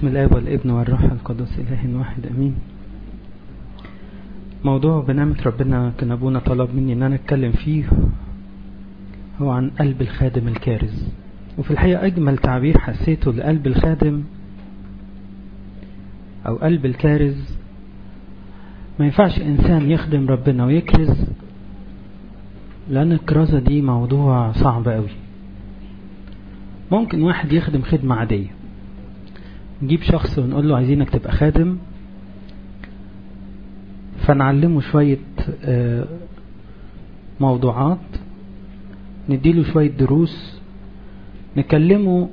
باسم الآب والابن والروح القدس إله واحد أمين. موضوع بنعمة ربنا كان أبونا طلب مني أن أنا أتكلم فيه هو عن قلب الخادم الكارز. وفي الحقيقة أجمل تعبير حسيته لقلب الخادم أو قلب الكارز. ما ينفعش إنسان يخدم ربنا ويكرز، لأن الكرازة دي موضوع صعب قوي. ممكن واحد يخدم خدمة عادية، نجيب شخص ونقول له عايزينك تبقى خادم، فنعلمه شوية موضوعات، نديله شوية دروس، نكلمه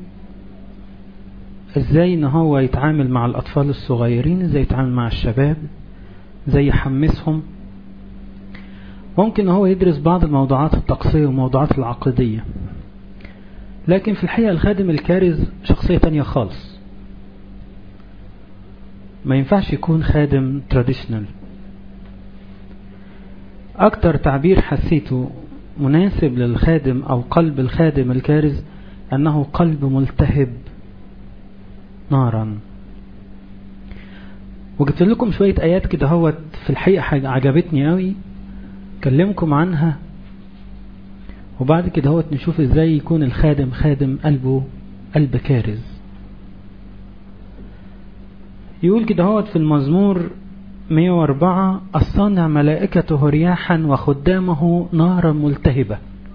ازاي ان هو يتعامل مع الاطفال الصغيرين، ازاي يتعامل مع الشباب، ازاي يحمسهم. ممكن هو يدرس بعض الموضوعات الطقسية وموضوعات العقدية، لكن في الحقيقة الخادم الكارز شخصية تانية خالص. ما ينفعش يكون خادم تراديشنال. اكتر تعبير حسيته مناسب للخادم او قلب الخادم الكارز انه قلب ملتهب نارا. وجبت لكم شوية ايات كده هو في الحقيقة حاجة عجبتني قوي، كلمكم عنها، وبعد كده هو نشوف ازاي يكون الخادم خادم قلبه قلب كارز. يقول كده هو في المزمور 104: الصانع ملائكته رياحا وخدامه نارا ملتهبة.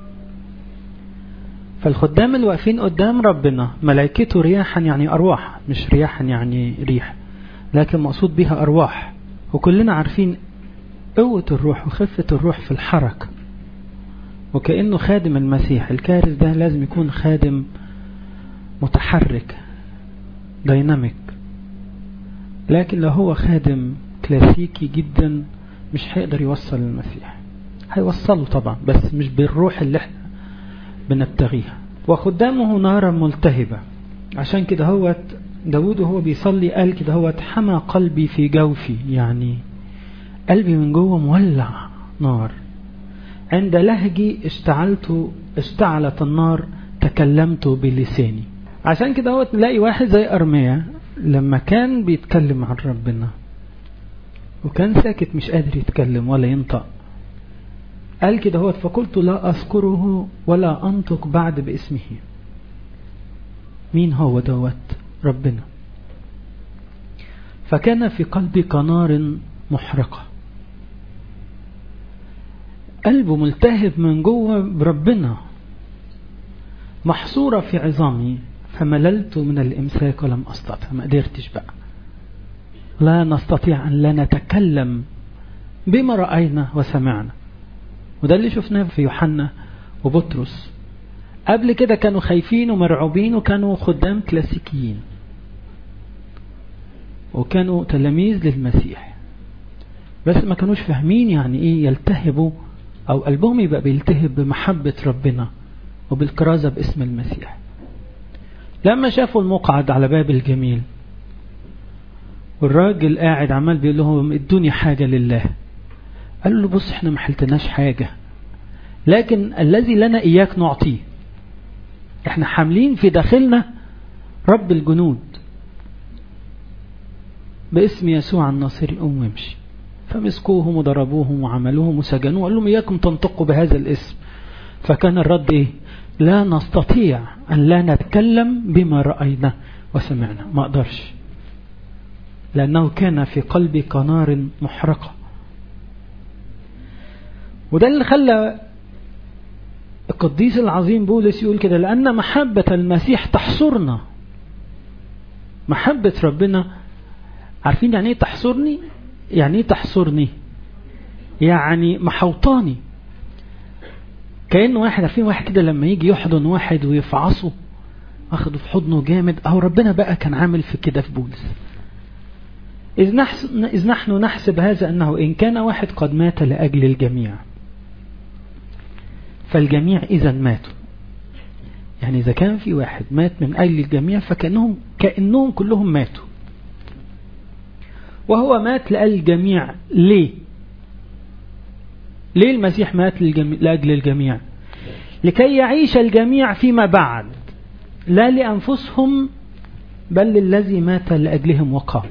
فالخدام اللي واقفين قدام ربنا ملائكته رياحا يعني أرواح، مش رياحا يعني ريح، لكن مقصود بها أرواح. وكلنا عارفين قوة الروح وخفة الروح في الحركة، وكأنه خادم المسيح الكارز ده لازم يكون خادم متحرك دايناميك. لكن لو هو خادم كلاسيكي جدا مش هيقدر يوصل المسيح. هيوصله طبعا بس مش بالروح اللي احنا بنبتغيها. وخدامه نارا ملتهبة. عشان كده هو داود وهو بيصلي قال كده هو حمى قلبي في جوفي، يعني قلبي من جوه مولع نار. عند لهجي اشتعلت النار، تكلمت بلساني. عشان كده هو تلاقي واحد زي أرميا لما كان بيتكلم عن ربنا وكان ساكت مش قادر يتكلم ولا ينطق، قال كده هو فقلت لا أذكره ولا أنطق بعد باسمه. مين هو دوت؟ ربنا. فكان في قلبي كنار محرقة. قلبه ملتهب من جوه بربنا، محصورة في عظامي، فمللت من الإمساك ولم أستطع. ما قدرتش بقى. لا نستطيع أن لا نتكلم بما رأينا وسمعنا. وده اللي شفناه في يوحنا وبطرس. قبل كده كانوا خايفين ومرعوبين وكانوا خدام كلاسيكيين وكانوا تلاميذ للمسيح، بس ما كانوش فاهمين يعني ايه يلتهبوا او قلبهم يبقى بيلتهب بمحبة ربنا وبالكرازة باسم المسيح. لما شافوا المقعد على باب الجميل والراجل قاعد عمال بيقول لهم ادوني حاجة لله، قالوا له بص احنا ما حلتناش حاجة، لكن الذي لنا اياك نعطيه. احنا حاملين في داخلنا رب الجنود باسم يسوع الناصري، قوم وامشي. فمسكوهم وضربوهم وعملوهم وسجنوهم وقالوا لهم اياكم تنطقوا بهذا الاسم. فكان الرد ايه؟ لا نستطيع ان لا نتكلم بما رأينا وسمعنا. ما اقدرش، لانه كان في قلبي كنار محرقة. وده اللي خلى القديس العظيم بولس يقول كده: لأن محبة المسيح تحصرنا. محبة ربنا، عارفين يعني ايه تحصرني؟ يعني ايه تحصرني؟ يعني محوطاني. كأنه واحد، عارفين واحد كده لما يجي يحضن واحد ويفعصه، اخده في حضنه جامد، او ربنا بقى كان عامل في كده في بولس. إذ نحن نحسب هذا أنه إن كان واحد قد مات لأجل الجميع فالجميع إذا ماتوا. يعني إذا كان في واحد مات من أجل الجميع فكأنهم كلهم ماتوا. وهو مات لأجل الجميع. ليه المسيح مات لأجل الجميع؟ لكي يعيش الجميع فيما بعد، لا لأنفسهم بل للذي مات لأجلهم وقام.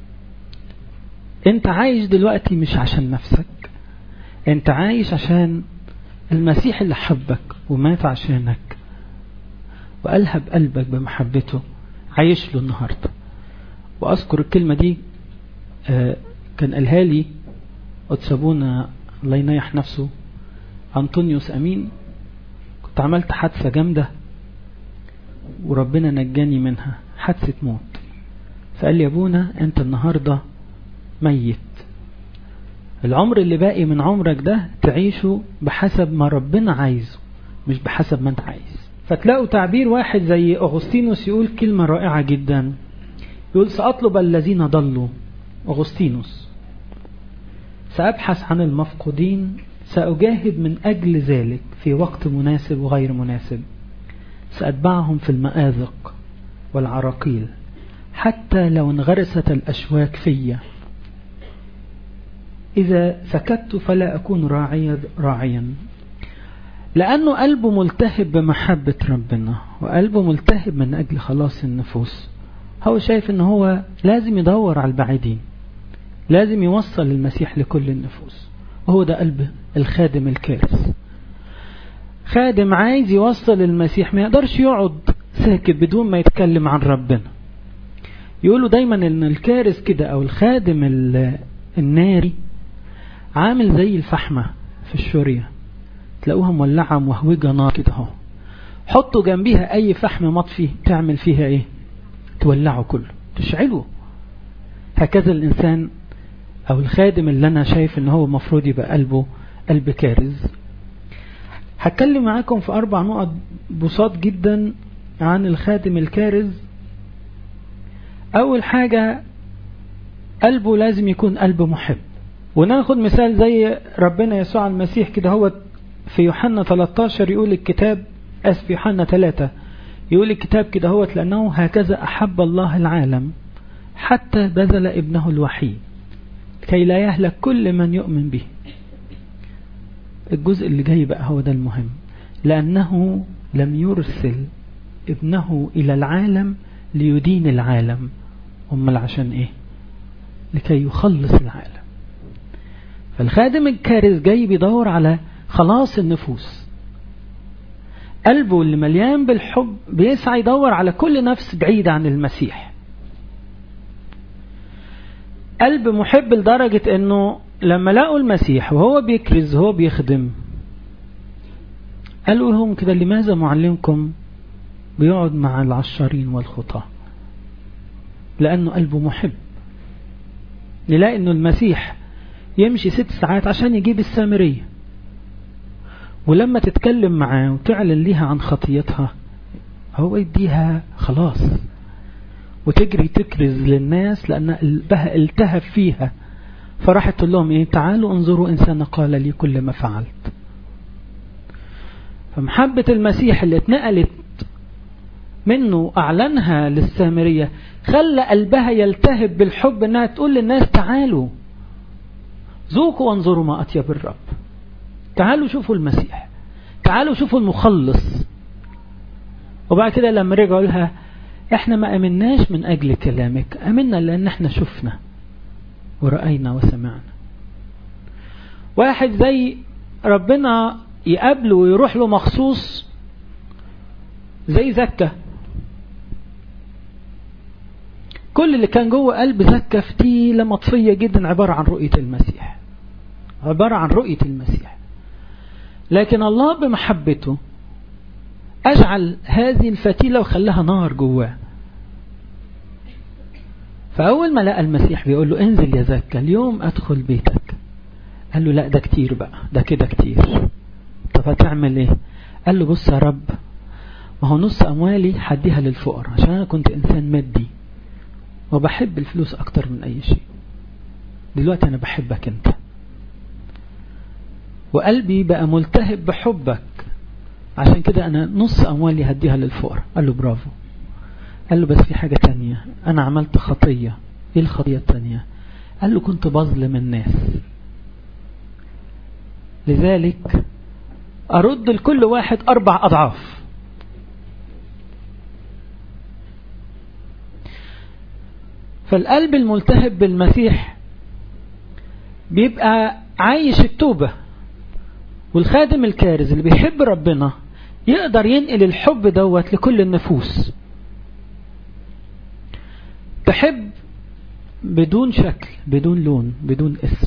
انت عايش دلوقتي مش عشان نفسك، انت عايش عشان المسيح اللي حبك ومات عشانك وألهب قلبك بمحبته، عايش له النهاردة. وأذكر الكلمة دي كان قالها لي أتسابونا الله ينيح نفسه أنطونيوس أمين. كنت عملت حادثة جامدة وربنا نجاني منها، حادثة موت. فقال لي يا ابونا أنت النهاردة ميت، العمر اللي باقي من عمرك ده تعيشه بحسب ما ربنا عايزه مش بحسب ما انت عايز. فتلاقوا تعبير واحد زي أغسطينوس يقول كلمة رائعة جدا، يقول سأطلب الذين ضلوا، أغسطينوس، سأبحث عن المفقودين، سأجاهد من أجل ذلك في وقت مناسب وغير مناسب، سأتبعهم في المآذق والعراقيل حتى لو انغرست الأشواك فيا، إذا سكت فلا أكون راعيا. لأنه قلبه ملتهب بمحبة ربنا وقلبه ملتهب من أجل خلاص النفوس. هو شايف أنه هو لازم يدور على البعيدين، لازم يوصل المسيح لكل النفوس. وهو ده قلب الخادم الكارث. خادم عايز يوصل المسيح، ما يقدرش يقعد ساكت بدون ما يتكلم عن ربنا. يقولوا دايما ان الكارث كده او الخادم الناري عامل زي الفحمة في الشورية، تلاقوها مولعة مهوجة نار كده اهو، حطوا جنبيها اي فحم مطفي تعمل فيها ايه؟ تولعه كله، تشعله. هكذا الانسان او الخادم اللي انا شايف ان هو مفروض يبقى قلبه قلب كارث. هتكلم معاكم في 4 نقط بساط جدا عن الخادم الكارث. اول حاجة قلبه لازم يكون قلب محب. وناخد مثال زي ربنا يسوع المسيح كده، هو في يوحنا 13 يقول الكتاب، في يوحنا 3 يقول الكتاب كده هو، لأنه هكذا أحب الله العالم حتى بذل ابنه الوحيد كي لا يهلك كل من يؤمن به. الجزء اللي جاي بقى هو ده المهم، لأنه لم يرسل ابنه إلى العالم ليدين العالم، أمال عشان إيه؟ لكي يخلص العالم. فالخادم الكارث جاي بيدور على خلاص النفوس، قلبه اللي مليان بالحب بيسعى يدور على كل نفس بعيدة عن المسيح. قلب محب لدرجة انه لما لقوا المسيح وهو بيكرز وهو بيخدم، قالوا لهم كده لماذا معلمكم بيقعد مع العشارين والخطاة؟ لأنه قلبه محب. نلاقي انه المسيح يمشي 6 ساعات عشان يجيب السامرية، ولما تتكلم معاه وتعلن ليها عن خطيتها هو يديها خلاص، وتجري تكرز للناس لأن قلبها التهب فيها. فراحت تقول لهم ايه؟ تعالوا انظروا إنسان قال لي كل ما فعلت. فمحبة المسيح اللي اتنقلت منه أعلنها للسامرية خلى قلبها يلتهب بالحب انها تقول للناس تعالوا ذوقوا وانظروا ما أطيب الرب، تعالوا شوفوا المسيح، تعالوا شوفوا المخلص. وبعد كده لما رجعوا لها احنا ما امناش من اجل كلامك، امنا لان احنا شفنا ورأينا وسمعنا. واحد زي ربنا يقابله ويروح له مخصوص زي زكا، كل اللي كان جوه قلب زكا فتيلة مطفية جدا عبارة عن رؤية المسيح، عبارة عن رؤية المسيح. لكن الله بمحبته أجعل هذه الفتيلة وخلاها نار جواه. فأول ما لقى المسيح بيقول له انزل يا زكا اليوم أدخل بيتك، قال له لا ده كتير بقى، ده كده كتير. طب هتعمل ايه؟ قال له بص يا رب، ما هو نص أموالي حديها للفقراء عشان أنا كنت إنسان مادي وبحب الفلوس أكتر من أي شيء. دلوقتي أنا بحبك أنت وقلبي بقى ملتهب بحبك، عشان كده أنا نص أموالي هديها للفقراء. قال له برافو. قال له بس في حاجة تانية، أنا عملت خطية. إيه الخطية التانية؟ قال له كنت بظلم الناس، لذلك أرد لكل واحد 4 أضعاف. فالقلب الملتهب بالمسيح بيبقى عايش التوبة. والخادم الكارز اللي بيحب ربنا يقدر ينقل الحب دوت لكل النفوس. تحب بدون شكل، بدون لون، بدون اسم.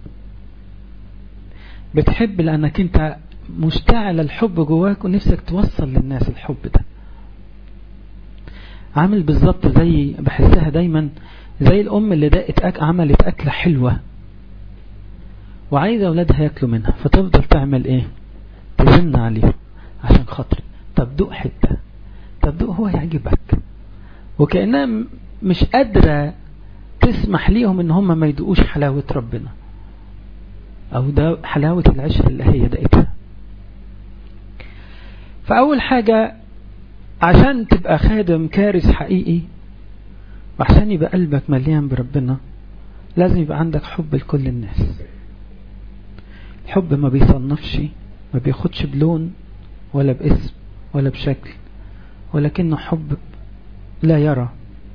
بتحب لأنك انت مشتعل الحب جواك ونفسك توصل للناس الحب ده. عامل بالظبط زي، بحسها دايما زي الأم اللي عملت أكلة حلوة وعايزة أولادها يأكلوا منها، فتفضل تعمل إيه؟ تزن عليهم عشان خاطر طب دوق حتة، طب دوق هو يعجبك، وكأنها مش قادرة تسمح ليهم إن هم ما يدوقوش حلاوة ربنا أو ده حلاوة العشرة اللي هي دقتها. فأول حاجة عشان تبقى خادم كارث حقيقي وعشان يبقى قلبك مليان بربنا لازم يبقى عندك حب لكل الناس. الحب ما بيصنفش، ما بياخدش بلون ولا باسم ولا بشكل، ولكنه حب لا يرى،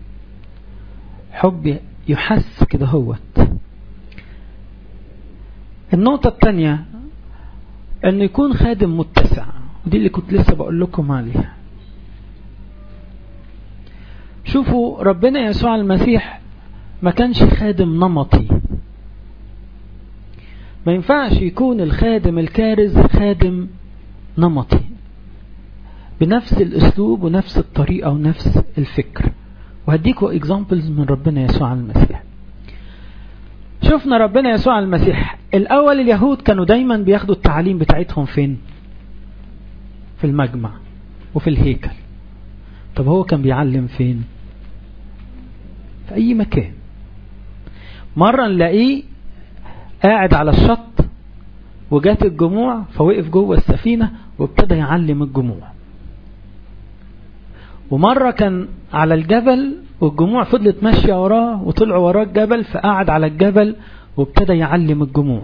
حب يحس كده هوت. النقطة الثانية انه يكون خادم متسع، ودي اللي كنت لسه بقول لكم عليها. شوفوا ربنا يسوع المسيح ما كانش خادم نمطي. ما ينفعش يكون الخادم الكارز خادم نمطي بنفس الاسلوب ونفس الطريقة ونفس الفكر. وهديكوا اكزامبلز من ربنا يسوع المسيح. شفنا ربنا يسوع المسيح الاول اليهود كانوا دايما بياخدوا التعاليم بتاعتهم فين؟ في المجمع وفي الهيكل. طب هو كان بيعلم فين؟ في اي مكان. مرة نلاقيه قاعد على الشط وجات الجموع فوقف جوه السفينة وابتدى يعلم الجموع. ومرة كان على الجبل والجموع فضلت ماشية وراه وطلعوا وراه الجبل فقعد على الجبل وابتدى يعلم الجموع.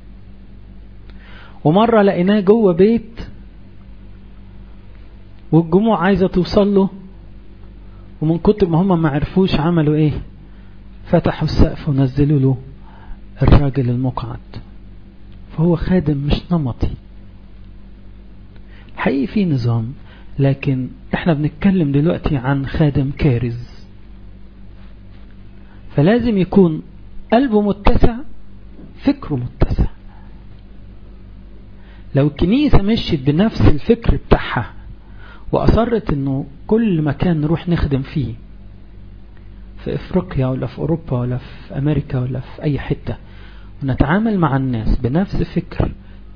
ومرة لقيناه جوه بيت والجموع عايزة توصل له، ومن كتر ما هم ما عرفوش عملوا ايه؟ فتحوا السقف ونزلوا له الراجل المقعد. فهو خادم مش نمطي. حقيقي في نظام، لكن احنا بنتكلم دلوقتي عن خادم كارز. فلازم يكون قلبه متسع، فكره متسع. لو الكنيسة مشيت بنفس الفكر بتاعها وأصرت انه كل مكان نروح نخدم فيه في افريقيا ولا في اوروبا ولا في امريكا ولا في اي حتة ونتعامل مع الناس بنفس فكر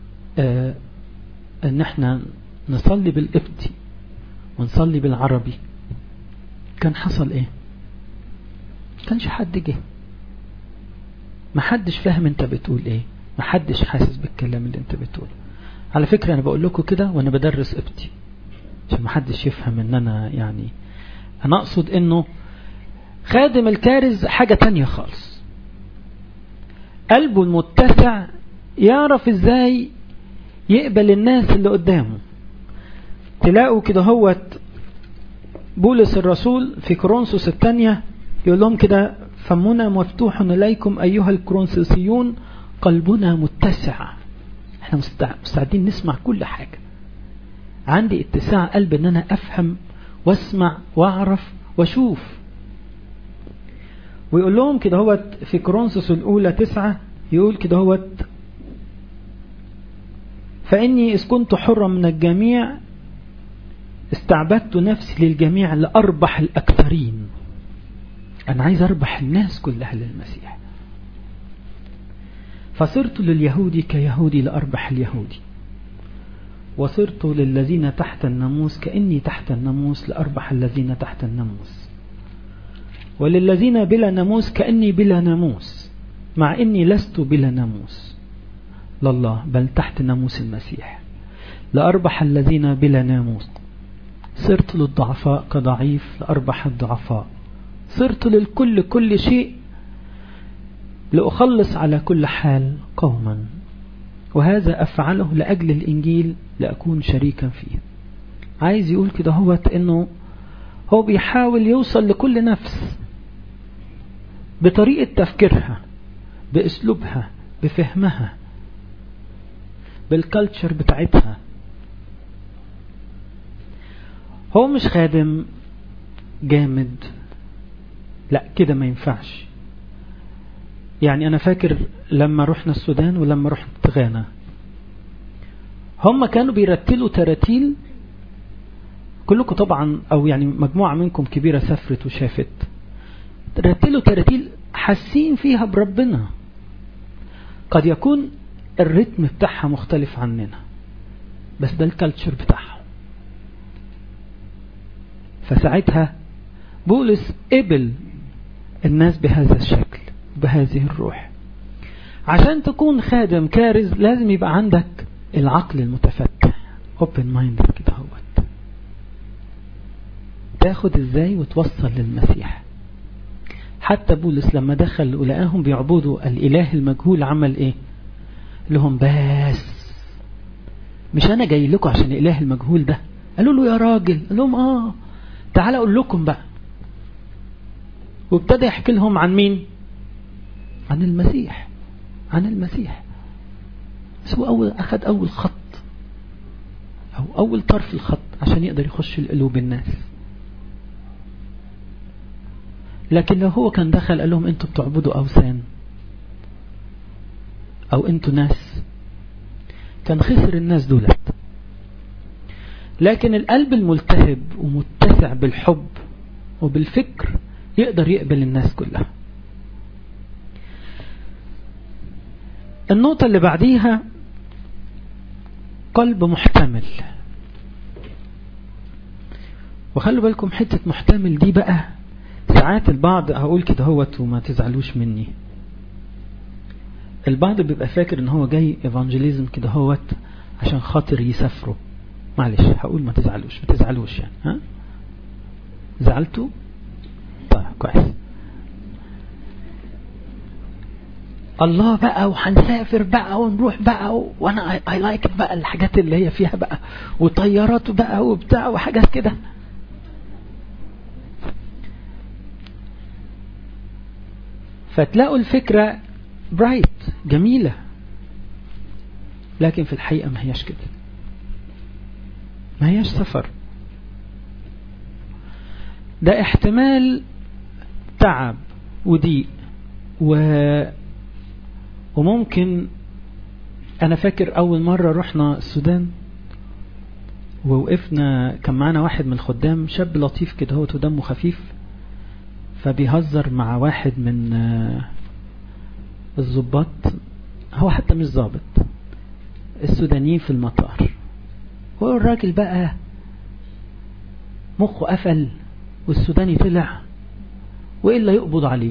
ان احنا نصلي بالقبطي ونصلي بالعربي، كان حصل ايه؟ كانش حد جه. محدش فاهم انت بتقول ايه، محدش حاسس بالكلام اللي انت بتقوله. على فكرة انا بقول لكم كده وانا بدرس قبطي عشان محدش يفهم ان انا يعني، انا اقصد انه خادم الكارز حاجة تانية خالص. قلبه المتسع يعرف ازاي يقبل الناس اللي قدامه. تلاقوا كده هوت بولس الرسول في كورنثوس الثانية يقول لهم كده: فمنا مفتوح إليكم أيها الكورنثوسيون، قلبنا متسع. احنا مستعدين نسمع كل حاجة. عندي اتساع قلب ان انا افهم واسمع واعرف واشوف. ويقول لهم كده هوت في كورنثوس الأولى 9 يقول كده هوت: فإني إذ كنت حرا من الجميع استعبدت نفسي للجميع لأربح الأكثرين. أنا عايز أربح الناس كلها للمسيح. فصرت لليهودي كيهودي لأربح اليهودي، وصرت للذين تحت الناموس كأني تحت الناموس لأربح الذين تحت الناموس، وللذين بلا ناموس كأني بلا ناموس، مع إني لست بلا ناموس لله بل تحت ناموس المسيح، لأربح الذين بلا ناموس. صرت للضعفاء كضعيف لأربح الضعفاء. صرت للكل كل شيء لأخلص على كل حال قوما، وهذا أفعله لأجل الإنجيل لأكون شريكا فيه. عايز يقول كده هو إنه هو بيحاول يوصل لكل نفس، بطريقة تفكيرها، بأسلوبها، بفهمها، بالكالتشر بتاعتها. هو مش خادم جامد، لا كده ما ينفعش. يعني أنا فاكر لما رحنا السودان ولما رحنا غانا، هم كانوا بيرتلوا تراتيل. كلكم طبعا أو يعني مجموعة منكم كبيرة سافرت وشافت، رتلوا تراتيل حاسين فيها بربنا. قد يكون الريتم بتاعها مختلف عننا، بس ده الكالتشر بتاعها. فساعتها بولس قبل الناس بهذا الشكل، بهذه الروح. عشان تكون خادم كارز لازم يبقى عندك العقل المتفتح، open minded كده، هوت تاخد ازاي وتوصل للمسيح. حتى بولس لما دخل ولقاهم بيعبدوا الإله المجهول عمل ايه؟ لهم بس مش انا جاي لكم عشان الإله المجهول ده. قالوا له يا راجل، قال لهم تعال اقول لكم بقى. وابتدى يحكي لهم عن مين؟ عن المسيح، عن المسيح. بس هو أخذ أول خط أو أول طرف الخط عشان يقدر يخش القلوب الناس. لكن لو هو كان دخل قال لهم أنتوا بتعبدوا أوثان أو أنتوا ناس، كان خسر الناس دولت. لكن القلب الملتهب ومتسع بالحب وبالفكر يقدر يقبل الناس كلها. النقطة اللي بعديها قلب محتمل. وخلوا بالكم حتة محتمل دي بقى، ساعات البعض هقول كده هوت وما تزعلوش مني، البعض بيبقى فاكر ان هو جاي ايفانجيليزم كده هوت عشان خاطر يسافروا. معلش هقول ما تزعلوش يعني. ها زعلتوا؟ طيب كويس. الله بقى وهنسافر بقى ونروح بقى وانا اي لايك بقى الحاجات اللي هي فيها بقى وطيارات بقى وبتاع وحاجات كده. فتلاقوا الفكرة برايت جميلة، لكن في الحقيقة ما هياش كده، ما هياش سفر. ده احتمال تعب وضيق وممكن. أنا فاكر أول مرة رحنا السودان ووقفنا، كان معنا واحد من الخدام شاب لطيف كده هو ودمه خفيف، فبيهزر مع واحد من الضباط، هو حتى مش ضابط، السودانيين في المطار. هو الراجل بقى مخه قفل والسوداني طلع وإلا يقبض عليه،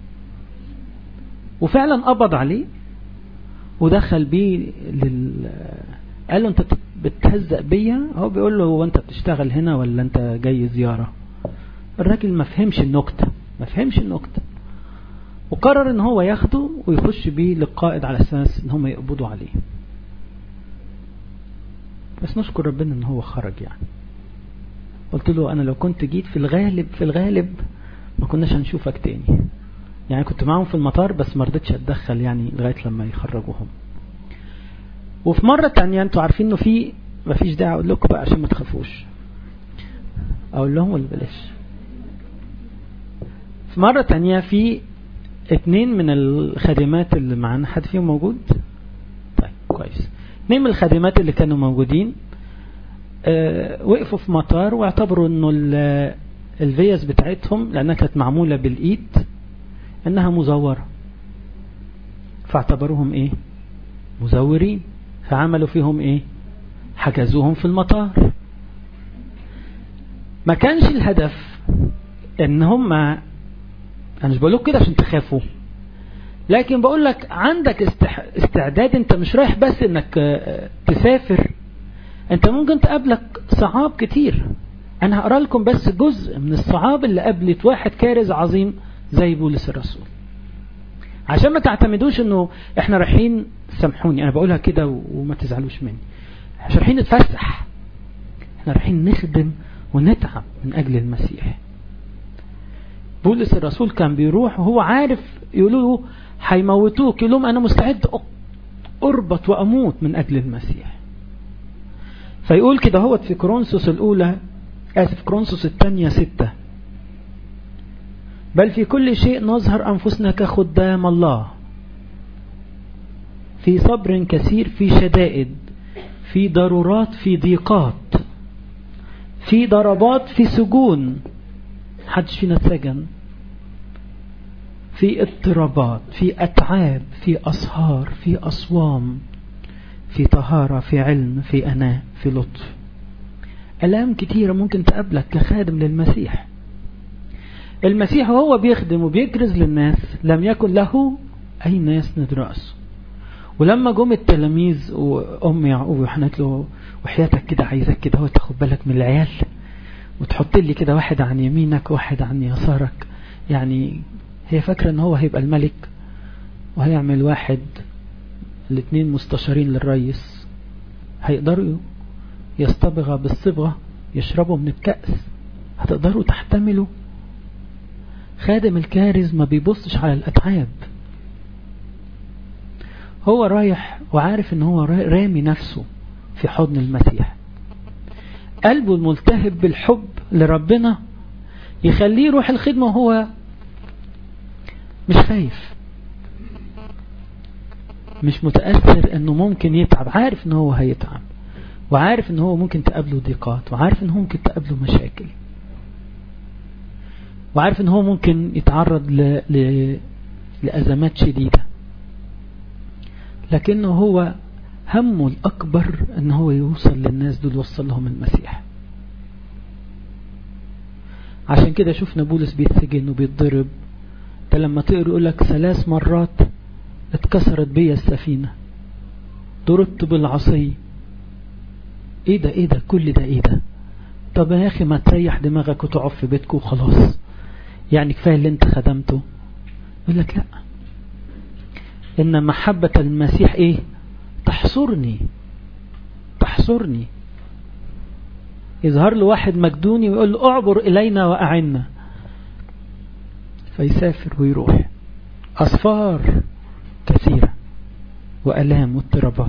وفعلا قبض عليه ودخل بيه قال له انت بتهزق بيا. هو بيقول له هو انت بتشتغل هنا ولا انت جاي زيارة؟ الراجل ما فهمش النكتة، وقرر ان هو ياخده ويخش بيه للقائد على اساس ان هم يقبضوا عليه. بس نشكر ربنا ان هو خرج. يعني قلت له انا لو كنت جيت في الغالب ما كناش هنشوفك تاني. يعني كنت معهم في المطار بس ما رضيتش اتدخل يعني لغايه لما يخرجوهم. وفي مره تانية انتوا عارفين انه ما فيش داعي اقول لكم بقى عشان ما تخافوش، اقول لهم ولا بلاش. في مره تانية في 2 من الخادمات اللي معانا، حد فيهم موجود؟ طيب كويس. 2 من الخادمات اللي كانوا موجودين وقفوا في مطار واعتبروا انه الفيز بتاعتهم لانها كانت معموله بالايد انها مزورة، فاعتبروهم ايه؟ مزورين. فعملوا فيهم ايه؟ حجزوهم في المطار. ما كانش الهدف ان هم، انا مش بقولك كده عشان تخافوا، لكن بقولك عندك استعداد. انت مش رايح بس انك تسافر، انت ممكن تقابلك صعاب كتير. انا هقرأ لكم بس جزء من الصعاب اللي قابلت واحد كارز عظيم زي بولس الرسول، عشان ما تعتمدوش انه احنا رايحين. سامحوني انا بقولها كده وما تزعلوش مني، مش رايحين نتفسح، احنا رايحين نخدم ونتعب من اجل المسيح. بولس الرسول كان بيروح وهو عارف يقولوا له هيموتوك، يقول لهم أنا مستعد أربط وأموت من أجل المسيح. فيقول كده هو في كورنثوس الأولى كورنثوس الثانية 6: بل في كل شيء نظهر أنفسنا كخدام الله، في صبر كثير، في شدائد، في ضرورات، في ضيقات، في ضربات، في سجون، محدش فينا اتسجن، في اضطرابات، في أتعاب، في أسهار، في أصوام، في طهارة، في علم، في أناة، في لطف. ألام كتيرة ممكن تقابلك كخادم للمسيح. المسيح وهو بيخدم وبيكرز للناس لم يكن له أي ناس ندرأسه. ولما جم التلاميذ وأم يعقوب وحنت له وحياتك كده عايزك كده هو تاخد بالك من العيال وتحط لي كده واحد عن يمينك وواحد عن يسارك، يعني هي فاكرة ان هو هيبقى الملك وهيعمل واحد الاثنين مستشارين للرئيس، هيقدروا يصطبغ بالصبغة، يشربوا من الكأس، هتقدروا تحتملوا؟ خادم الكارز ما بيبصش على الأتعاب، هو رايح وعارف ان هو رامي نفسه في حضن المسيح. قلبه الملتهب بالحب لربنا يخليه يروح الخدمة وهو مش خايف، مش متأثر انه ممكن يتعب، عارف ان هو هيتعب، وعارف ان هو ممكن تقابله ضيقات، وعارف ان هو ممكن تقابله مشاكل، وعارف ان هو ممكن يتعرض لأزمات شديدة، لكنه هو همه الأكبر ان هو يوصل للناس دول، يوصل لهم المسيح. عشان كده شفنا بولس بيتسجن وبيتضرب. ده لما تقرأ يقولك 3 مرات اتكسرت بيا السفينة، ضربت بالعصي. ايه ده كل ده ايه ده؟ طب يا اخي ما تريح دماغك وتقعد في بيتك وخلاص، يعني كفاية اللي انت خدمته. يقول لك لا، ان محبة المسيح ايه؟ تحصرني. يظهر له واحد مجدوني ويقول له اعبر الينا واعنا، فيسافر ويروح. أصفار كثيرة وألام واضطرابات.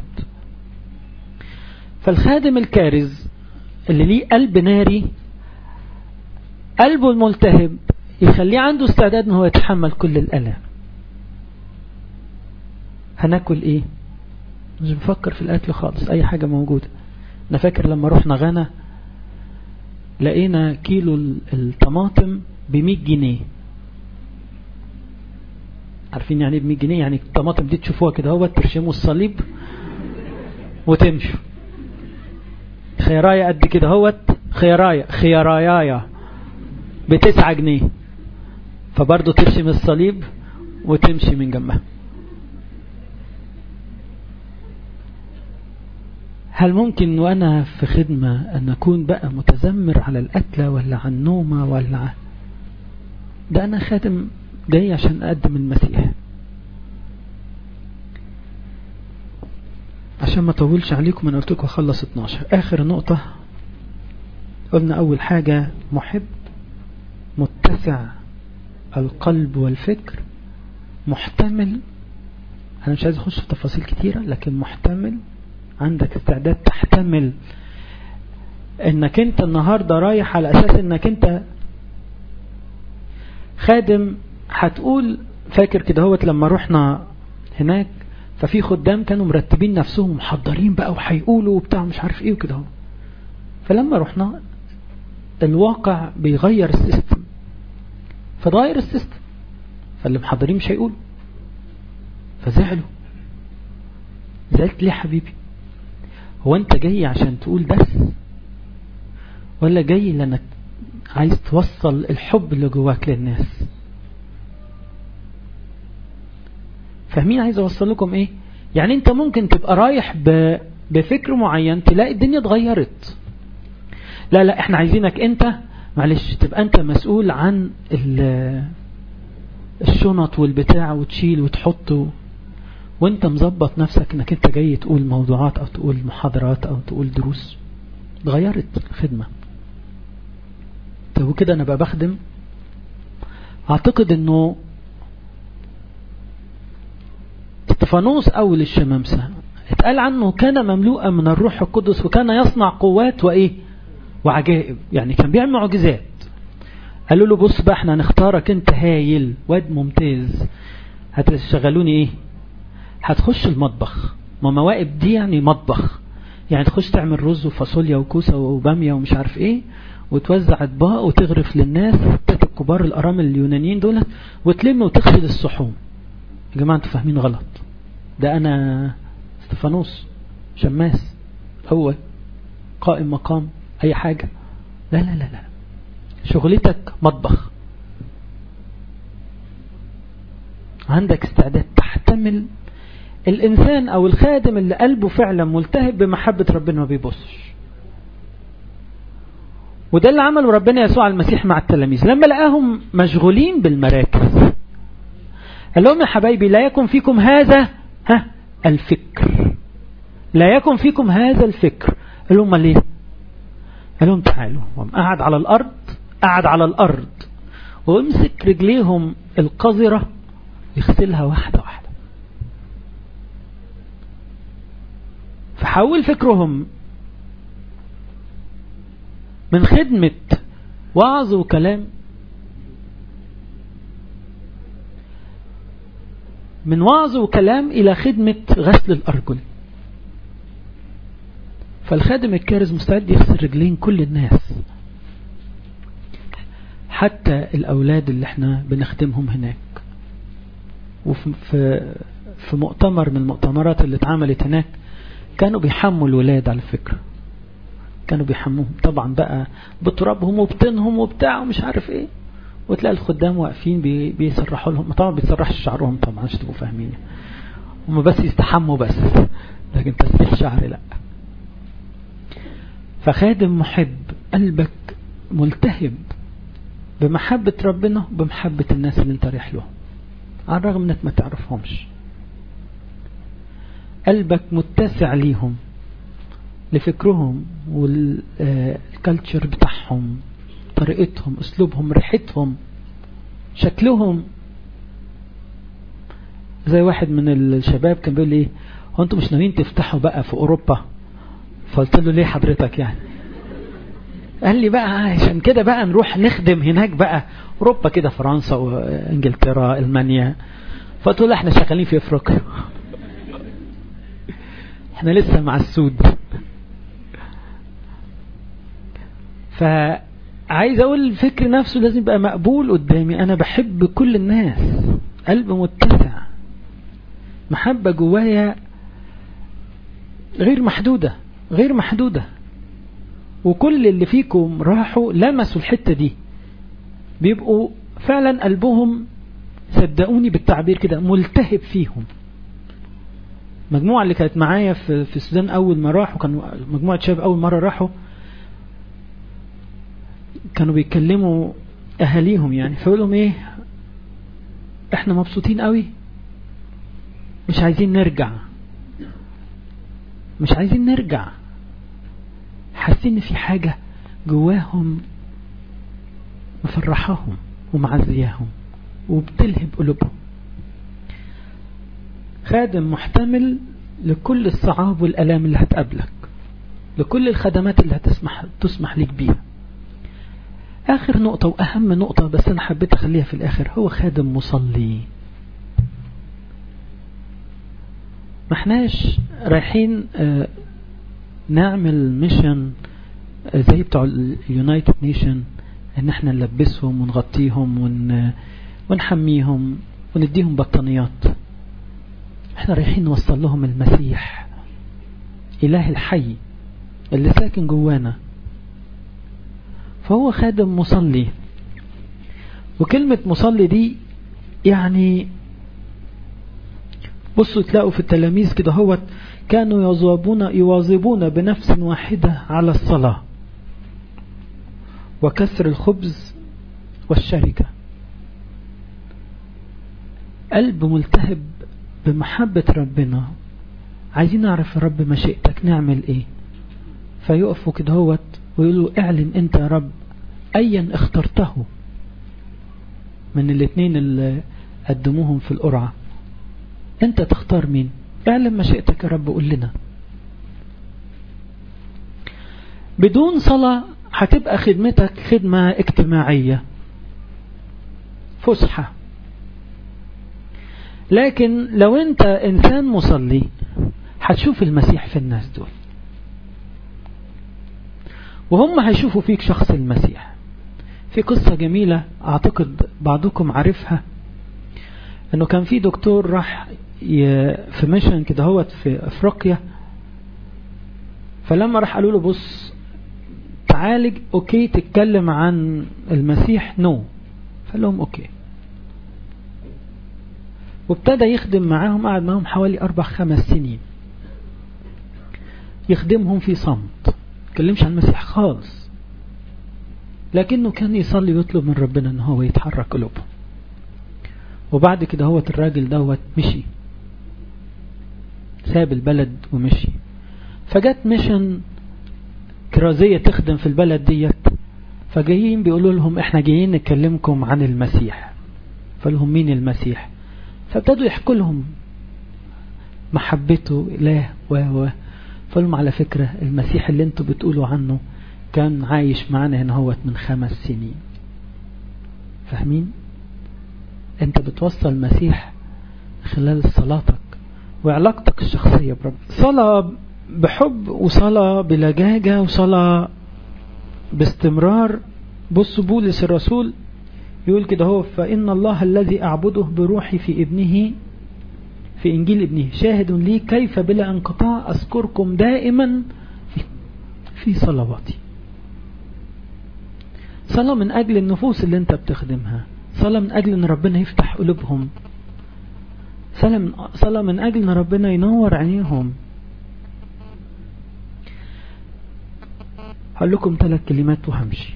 فالخادم الكارز اللي ليه قلب ناري، قلبه الملتهب يخليه عنده استعداد انه يتحمل كل الألام. هناكل ايه؟ مش بفكر في الأكل خالص، أي حاجة موجودة. أنا فاكر لما رحنا غانا لقينا كيلو الطماطم ب100 جنيه. عارفين يعني ب100 جنيه؟ يعني الطماطم دي تشوفوها كده هو ترشموا الصليب وتمشوا. خيراية قد كده هو، خيرايا ب9 جنيه، فبرضه ترشم الصليب وتمشي من جنبها. هل ممكن وأنا في خدمة أن أكون بقى متذمر على الأكلة ولا عن النومة ولا ده؟ أنا خادم جاي عشان أقدم المسيح. عشان ما طولش عليكم أنا قلت لكم أخلص 12. آخر نقطة قلنا أول حاجة محب، متسع القلب والفكر، محتمل. أنا مش عايز أخش في تفاصيل كتيرة، لكن محتمل، عندك استعداد تحتمل انك انت النهاردة رايح على اساس انك انت خادم. هتقول فاكر كده هوت لما رحنا هناك ففي خدام كانوا مرتبين نفسهم محضرين بقى وهيقولوا وبتاع مش عارف ايه وكده. فلما رحنا الواقع بيغير السيستم، فضاير السيستم، فاللي محضرين مش هيقولوا، فزعلوا. زعلت ليه حبيبي؟ هو انت جاي عشان تقول بس، ولا جاي لانك عايز توصل الحب اللي جواك للناس؟ فاهمين عايز اوصل لكم ايه؟ يعني انت ممكن تبقى رايح بفكر معين تلاقي الدنيا اتغيرت. لا احنا عايزينك انت معلش تبقى انت مسؤول عن الشنط والبتاع وتشيل وتحط، وانت مظبط نفسك انك انت جاي تقول موضوعات او تقول محاضرات او تقول دروس. اتغيرت الخدمة. طب وكده انا بقى بخدم اعتقد انه استفانوس اول الشمامسة اتقال عنه كان مملوءا من الروح القدس وكان يصنع قوات وايه وعجائب، يعني كان بيعمل معجزات. قالوا له بص بقى احنا هنختارك انت هايل واد ممتاز، هتشغلوني ايه؟ هتخش المطبخ. ما مواقب دي يعني مطبخ، يعني تخش تعمل رز وفاصوليا وكوسة وبامية ومش عارف ايه، وتوزع اطباق وتغرف للناس الستات الكبار الارامل اليونانيين دول، وتلم وتغسل الصحون. يا جماعة انتوا فاهمين غلط، ده انا استفانوس شماس، هو قائم مقام اي حاجة. لا لا لا لا، شغلتك مطبخ. عندك استعداد تحتمل الإنسان أو الخادم اللي قلبه فعلا ملتهب بمحبة ربنا ما بيبصش. وده اللي عمله ربنا يسوع المسيح مع التلاميذ لما لقاهم مشغولين بالمراكز. قال لهم يا حبايبي لا يكن فيكم هذا الفكر، لا يكن فيكم هذا الفكر. قال لهم ليه؟ قال لهم تعالوا. قعد على الأرض وامسك رجليهم القذرة يغسلها واحدة واحدة. فحول فكرهم من خدمة وعظ وكلام، من وعظ وكلام إلى خدمة غسل الأرجل. فالخادم الكارز مستعد يغسل رجلين كل الناس، حتى الأولاد اللي احنا بنخدمهم هناك. وفي مؤتمر من المؤتمرات اللي اتعملت هناك كانوا بيحموا الولاد، على فكرة كانوا بيحموهم طبعا بقى بترابهم وبطنهم وبتاع ومش عارف ايه، وتلاقي الخدام واقفين بيسرحوا لهم. طبعا بيسرحش شعرهم طبعا عشان تبقوا فاهمين، هم بس يستحموا بس، لكن تسريح شعر لا. فخادم محب قلبك ملتهب بمحبة ربنا بمحبة الناس اللي انت رايح لهم على الرغم انك ما تعرفهمش. قلبك متسع ليهم، لفكرهم والكالتشر بتاعهم، طريقتهم، اسلوبهم، ريحتهم، شكلهم. زي واحد من الشباب كان بيقول لي هو انتوا مش ناويين تفتحوا بقى في اوروبا؟ فقلت له ليه حضرتك يعني؟ قال لي بقى عشان كده بقى نروح نخدم هناك بقى اوروبا كده، فرنسا وانجلترا المانيا. فقلت له احنا شغالين في افريقيا احنا لسه مع السود. فعايز اقول الفكر نفسه لازم يبقى مقبول قدامي. انا بحب كل الناس، قلب متسع، محبة جوايا غير محدودة. وكل اللي فيكم راحوا لمسوا الحتة دي بيبقوا فعلا قلبهم، صدقوني بالتعبير كده، ملتهب فيهم. مجموعة اللي كانت معايا في السودان أول ما راحوا، كانوا مجموعة شباب أول مرة راحوا، كانوا بيتكلموا أهاليهم يعني، فيقول لهم إيه، إحنا مبسوطين قوي، مش عايزين نرجع، حاسين إن في حاجة جواهم مفرحاهم ومعزياهم وبتلهب قلوبهم. خادم محتمل لكل الصعاب والألام اللي هتقابلك، لكل الخدمات اللي تسمح لك بيها. آخر نقطة وأهم نقطة بس أنا حبيت أخليها في الآخر، هو خادم مصلي. ما احناش رايحين نعمل ميشن زي بتوع اليونايتد نيشن ان احنا نلبسهم ونغطيهم ونحميهم ونديهم بطانيات. احنا رايحين نوصل لهم المسيح، إله الحي اللي ساكن جوانا. فهو خادم مصلي. وكلمة مصلي دي يعني بصوا تلاقوا في التلاميذ كده هو كانوا يواظبون بنفس واحدة على الصلاة وكسر الخبز والشركة. قلب ملتهب بمحبة ربنا، عايزين نعرف يا رب مشيئتك نعمل ايه. فيقفوا كده هوت ويقولوا اعلن انت يا رب ايا اخترته من الاثنين اللي قدموهم في القرعة. انت تختار مين؟ اعلم مشيئتك يا رب، قول لنا. بدون صلاة هتبقى خدمتك خدمة اجتماعية فسحة. لكن لو انت انسان مصلي هتشوف المسيح في الناس دول، وهم هيشوفوا فيك شخص المسيح. في قصة جميلة اعتقد بعضكم عارفها، انه كان في دكتور راح في ميشن كده هوت في افريقيا، فلما راح قالوا له بص تعالج اوكي تتكلم عن المسيح نو، فقال لهم اوكي، وابتدى يخدم معاهم. قعد معاهم حوالي 4-5 سنين يخدمهم في صمت، يتكلمش عن المسيح خالص، لكنه كان يصلي ويطلب من ربنا ان هو يتحرك قلوبهم. وبعد كده هو الراجل دوت مشي، ساب البلد ومشي. فجت ميشن كرازية تخدم في البلد ديت، فجايين بيقولوا لهم احنا جايين نكلمكم عن المسيح. فلهم مين المسيح؟ فابتدوا يحكوا لهم محبته إله فلهم على فكرة المسيح اللي انتوا بتقولوا عنه كان عايش معنا هنا هو من 5 سنين. فاهمين؟ انت بتوصل المسيح خلال صلاتك وعلاقتك الشخصية برب. صلاة بحب وصلاة بلجاجة وصلاة باستمرار. بص بولس الرسول يقول كده هو فإن الله الذي أعبده بروحي في ابنه في إنجيل ابنه شاهد لي كيف بلا انقطاع أذكركم دائما في صلواتي. صلاة من أجل النفوس اللي انت بتخدمها، صلاة من أجل أن ربنا يفتح قلوبهم، صلاة من أجل أن ربنا ينور عينيهم. هقول لكم 3 كلمات وهمشي.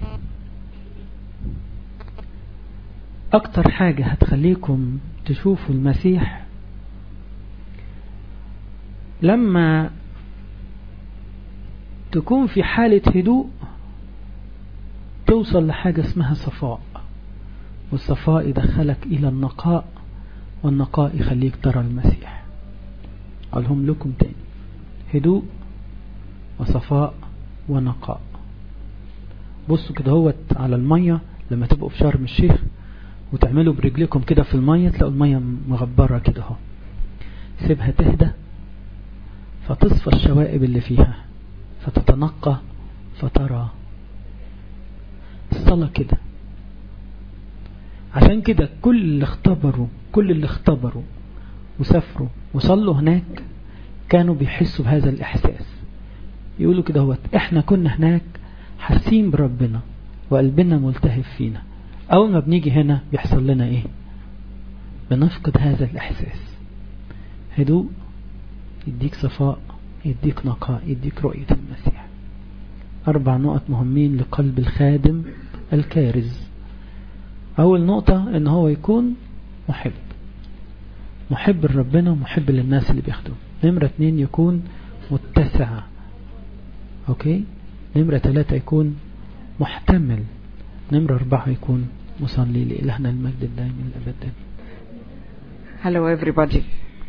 أكتر حاجة هتخليكم تشوفوا المسيح لما تكون في حالة هدوء، توصل لحاجة اسمها صفاء، والصفاء يدخلك إلى النقاء، والنقاء يخليك ترى المسيح. أقولهم لكم تاني: هدوء وصفاء ونقاء. بصوا كده هو على المية لما تبقوا في شرم الشيخ وتعملوا برجلكم كده في المية، تلاقوا المية مغبرة كده اهو. سيبها تهدى فتصفى الشوائب اللي فيها فتتنقى فترى. الصلاة كده. عشان كده كل اللي اختبروا وسافروا وصلوا هناك كانوا بيحسوا بهذا الإحساس. يقولوا كده هو احنا كنا هناك حاسين بربنا وقلبنا ملتهب فينا، أول ما بنيجي هنا بيحصل لنا إيه؟ بنفقد هذا الإحساس. هدوء يديك صفاء، يديك نقاء، يديك رؤية المسيح. 4 نقط مهمين لقلب الخادم الكارز. أول نقطة إن هو يكون محب لربنا ومحب للناس اللي بيخدمه. نمرة 2 يكون متسع. أوكي. نمرة 3 يكون محتمل. نمرة 4 يكون مصلي. لإلهنا المجد الدائم الأبد. Hello everybody.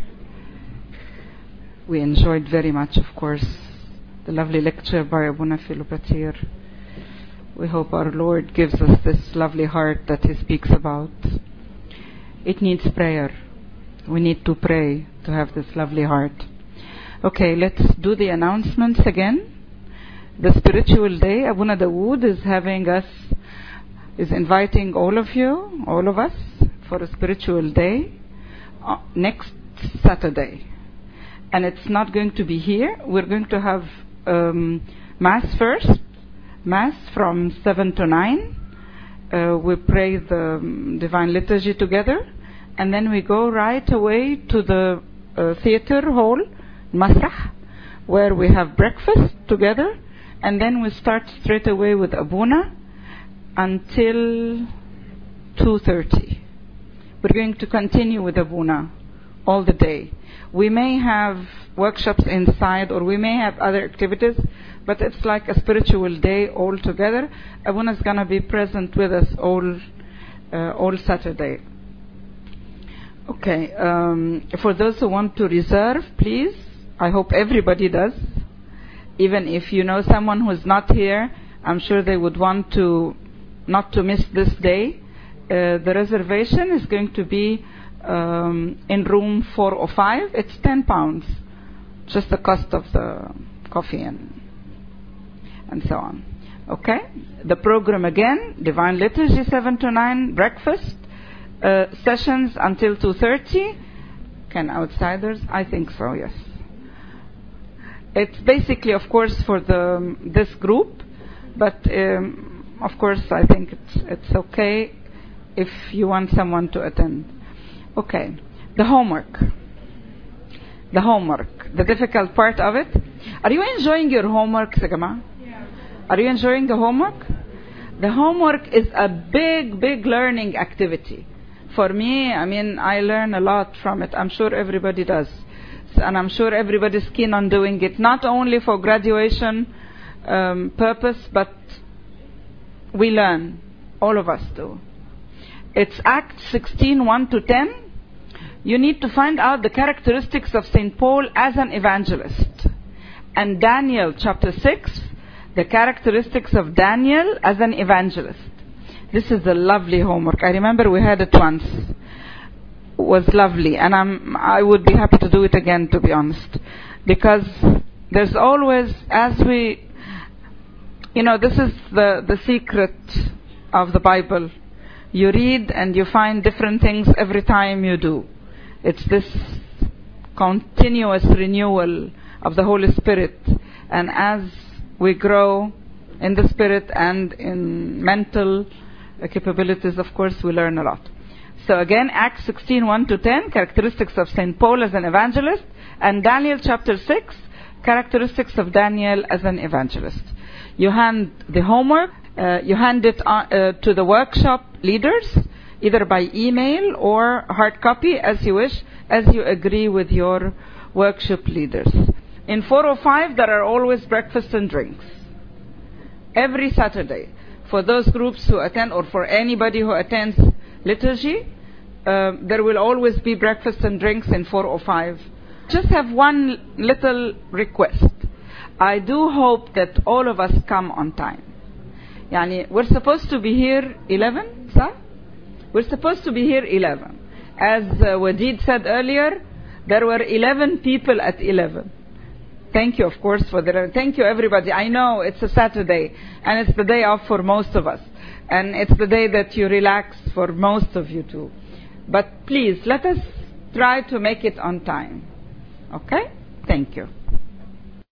We enjoyed very much, of course, the lovely lecture by Abuna Philopatir. We hope our Lord gives us this lovely heart that he speaks about. It needs prayer. We need to pray to have this lovely heart. Okay, let's do the announcements again. The spiritual day, Abuna Dawood is inviting all of us for a spiritual day next Saturday. And it's not going to be here. We're going to have Mass first. Mass from 7 to 9. We pray the Divine Liturgy together. And then we go right away to the theater hall, Masrah, where we have breakfast together. And then we start straight away with Abuna until 2:30. We're going to continue with Abuna all the day. We may have workshops inside, or we may have other activities, but it's like a spiritual day all together. Abuna is going to be present with us all all Saturday. Okay, for those who want to reserve, please, I hope everybody does. Even if you know someone who's not here, I'm sure they would want to not to miss this day. The reservation is going to be in room 405. It's £10, just the cost of the coffee and so on. Okay, the program again: Divine Liturgy 7 to 9, breakfast, sessions until 2:30. Can outsiders? I think so. Yes. It's basically, of course, for this group, but of course, I think it's okay if you want someone to attend. Okay, the homework, the difficult part of it. Are you enjoying your homework, Sagama? Yeah. Are you enjoying the homework? The homework is a big learning activity. For me, I mean, I learn a lot from it. I'm sure everybody does. And I'm sure everybody's keen on doing it, not only for graduation purpose, but we learn. All of us do. It's Acts 16, 1 to 10. You need to find out the characteristics of St. Paul as an evangelist. And Daniel chapter 6, the characteristics of Daniel as an evangelist. This is a lovely homework. I remember we had it once. It was lovely. And I would be happy to do it again, to be honest. Because there's always, as we, this is the secret of the Bible. You read and you find different things every time you do. It's this continuous renewal of the Holy Spirit. And as we grow in the Spirit and in mental capabilities, of course, we learn a lot. So again, Acts 16, 1 to 10, characteristics of St. Paul as an evangelist. And Daniel chapter 6, characteristics of Daniel as an evangelist. You hand the homework, you hand it to the workshop leaders, either by email or hard copy, as you wish, as you agree with your workshop leaders. In 405, there are always breakfast and drinks. Every Saturday. For those groups who attend, or for anybody who attends liturgy, there will always be breakfast and drinks in 405. Just have one little request. I do hope that all of us come on time. We're supposed to be here 11, sir? We're supposed to be here 11. As Wadid said earlier, there were 11 people at 11. Thank you, of course, thank you, everybody. I know it's a Saturday, and it's the day off for most of us. And it's the day that you relax for most of you too. But please, let us try to make it on time. Okay? Thank you.